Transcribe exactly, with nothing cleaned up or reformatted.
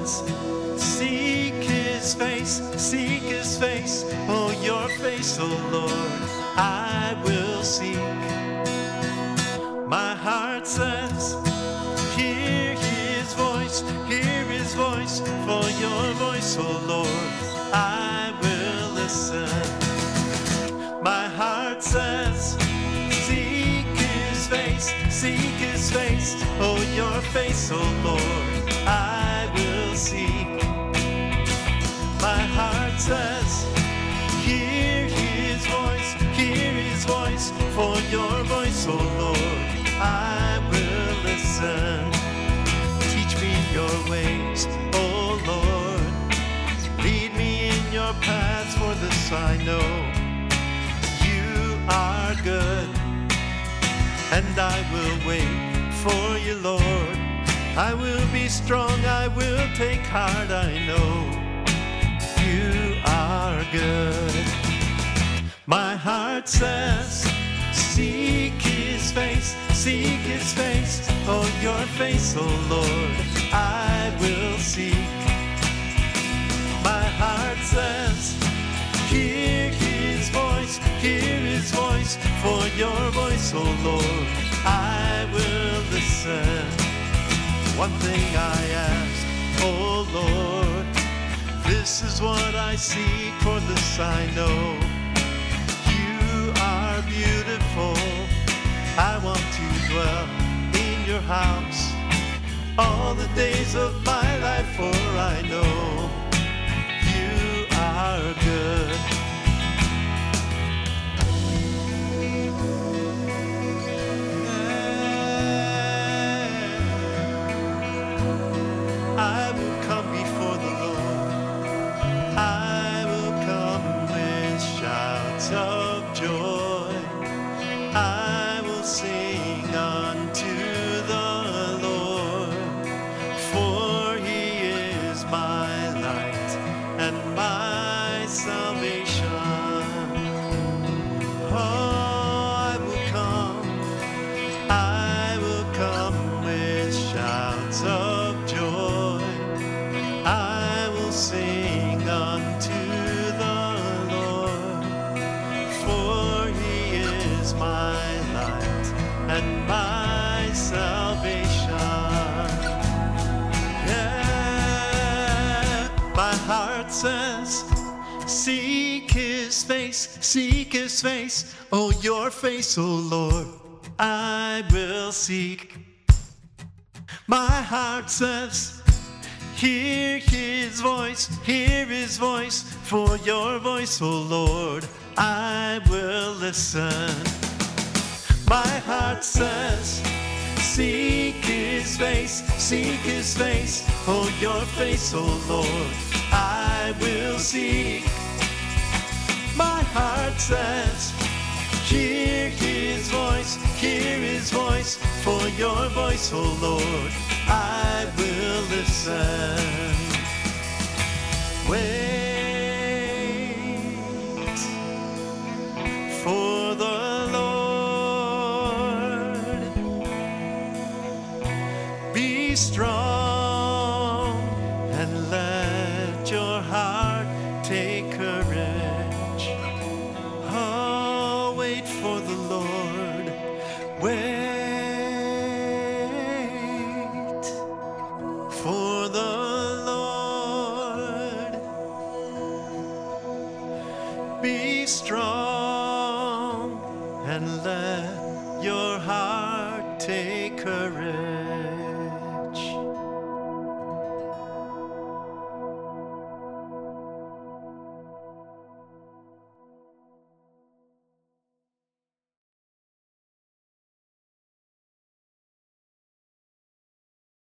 says, seek his face, seek his face, oh your face, oh Lord, I will seek. My heart says, hear his voice, hear his voice, for your voice, oh Lord, I will listen. My heart says, seek his face, seek his face, oh your face, oh Lord, I will seek. My heart says, hear his voice, hear his voice, for your voice, oh Lord, I will listen. Teach me your ways, oh Lord, lead me in your paths, for this I know, you are good, and I will wait for you, Lord. I will be strong, I will take heart, I know you are good. My heart says, seek his face, seek his face, oh your face, oh Lord, I will seek. My heart says, hear his voice, hear his voice, for your voice, oh Lord, I will listen. One thing I ask, oh Lord, this is what I seek, for this I know, you are beautiful. I want to dwell in your house all the days of my life, for I know you are good. I will come before the Lord, I will come with shouts of joy, I will sing unto the Lord, for he is my light and my salvation. Oh, I will come, I will come with shouts of joy, I will sing unto the Lord, for he is my light and my salvation. Yeah, my heart says, seek his face, seek his face, oh your face, oh Lord, I will seek. My heart says, hear his voice, hear his voice, for your voice, oh Lord, I will listen. My heart says, seek his face, seek his face, oh your face, oh Lord, I will seek. My heart says, hear his voice, hear his voice, for your voice, oh Lord, I will listen. Wait for the Lord, be strong and let your heart take courage. Oh, wait for the Lord, wait for the Lord, be strong and let your heart take courage.